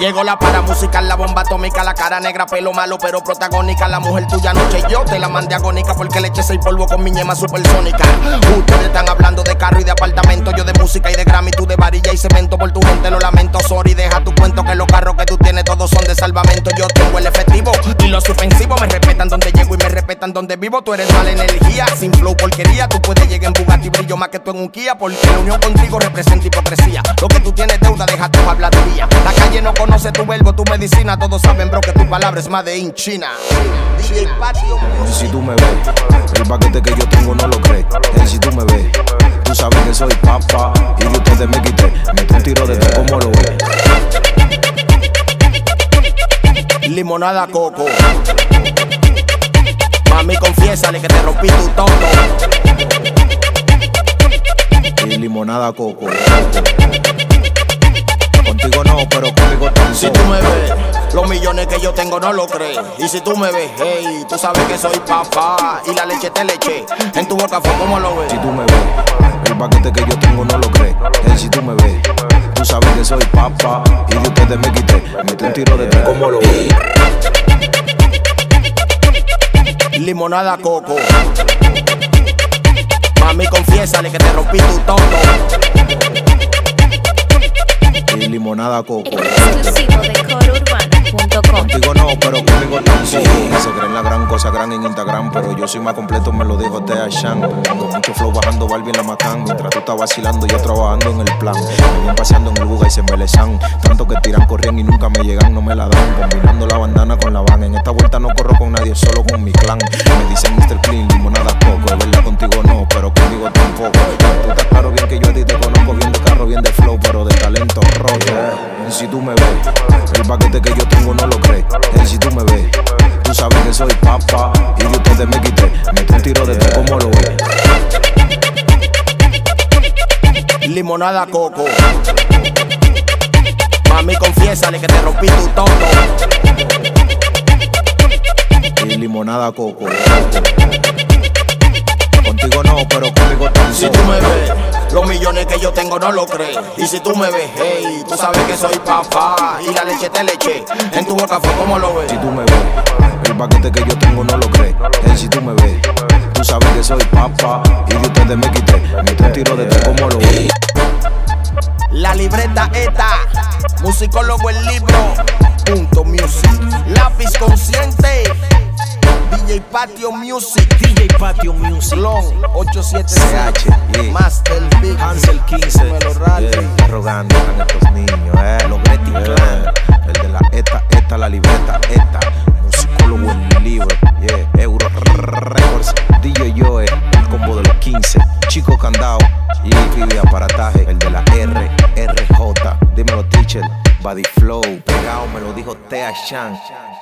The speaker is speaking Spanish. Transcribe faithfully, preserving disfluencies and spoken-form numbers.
Llegó la para musical, la bomba atómica, la cara negra, pelo malo pero protagónica. La mujer tuya noche yo te la mandé agónica porque le eché seis polvo con mi ñema supersónica. Ustedes están hablando de carro y de apartamento, yo de música y de Grammy, tú de varilla y cemento. Por tu gente lo lamento, sorry, deja tu cuento que los carros que tú tienes todos son de salvamento. Yo tengo el efectivo y los ofensivos me respetan donde llego y me respetan donde vivo. Tú eres mala energía, sin flow porquería. Tú puedes llegar en Bugatti, brillo más que tú en un Kia, porque la unión contigo representa hipocresía. Lo que tú tienes deuda, deja tu habladuría. La calle no conoce tu verbo, tu medicina. Todos saben, bro, que tu palabra es made in China. D J Patio. Si tú me ves, el paquete que yo tengo no lo crees. Hey, si tú me ves, tú sabes que soy papá y de ustedes me quité. Mete un tiro de tres, ¿cómo lo ves? Limonada coco. Mami, confiésale que te rompí tu toto. Y limonada coco. Contigo no, pero conmigo tampoco. Si tú me ves, los millones que yo tengo no lo crees. Y si tú me ves, hey, tú sabes que soy papá y la leche te leche. En tu boca fue como lo ves. Si tú me ves, el paquete que yo tengo no lo crees. Hey, si tú me ves, tú sabes que soy papá y de ustedes me quité. Mete un tiro de tres, ¿cómo lo ves? Limonada coco. Mami, confiésale que te rompí tu toto. Y limonada coco. Exclusivo de core urbana punto com. Contigo no, pero conmigo tampoco. Sí. Se creen la gran cosa, gran en Instagram, pero yo soy más completo, me lo dijo Tea Shan. Con mucho flow bajando Barbie en la Macán. Mientras tú estás vacilando, yo trabajando en el plan. Me vienen paseando en el buga y se embelezan. Tanto que tiran, corrían y nunca me llegan, no me la dan. Combinando la bandana con la van. En esta vuelta no corro con nadie, solo con mi clan. Me dicen mister Clean, limonada coco. Es verdad, contigo no, pero conmigo tampoco. Tú estás claro bien que yo a ti te conozco, bien de carro, bien de flow, pero de talento roto. Y si tú me ves, el paquete que yo tengo no lo crees. Hey, si tú me ves, tú sabes que soy papá y de ustedes me quité. Mete un tiro de tres, ¿cómo lo ves? Limonada coco. Mami, confiésale que te rompí tu toto. Y limonada coco. Contigo no, pero conmigo tampoco. Si tú me ves, los millones que yo tengo no lo crees. Y si tú me ves, hey, tú sabes que soy papá y la leche te leche. En tu boca fue como lo ves. Si tú me ves, el paquete que yo tengo no lo crees. Hey, si tú me ves, tú sabes que soy papá y de ustedes me quité. Mete un tiro de tres, ¿cómo lo ves? La libreta esta, musicólogo el libro, punto music. Lápiz consciente, D J Patio Music. D J Patio Music. Long ocho siete C H, yeah. Master Big Hansel quince. Me lo rally. Yeah, rogando a estos niños, eh. Los Betty Clan, el de la esta, esta, la libreta esta. Musicólogo el libro, yeah. Euro Records, D J Joe, el combo de los quince. Chico Candao y Vivi Aparataje, el de la R, R J. Dímelo, teacher, Body Flow. Pegado me lo dijo Tea Shan.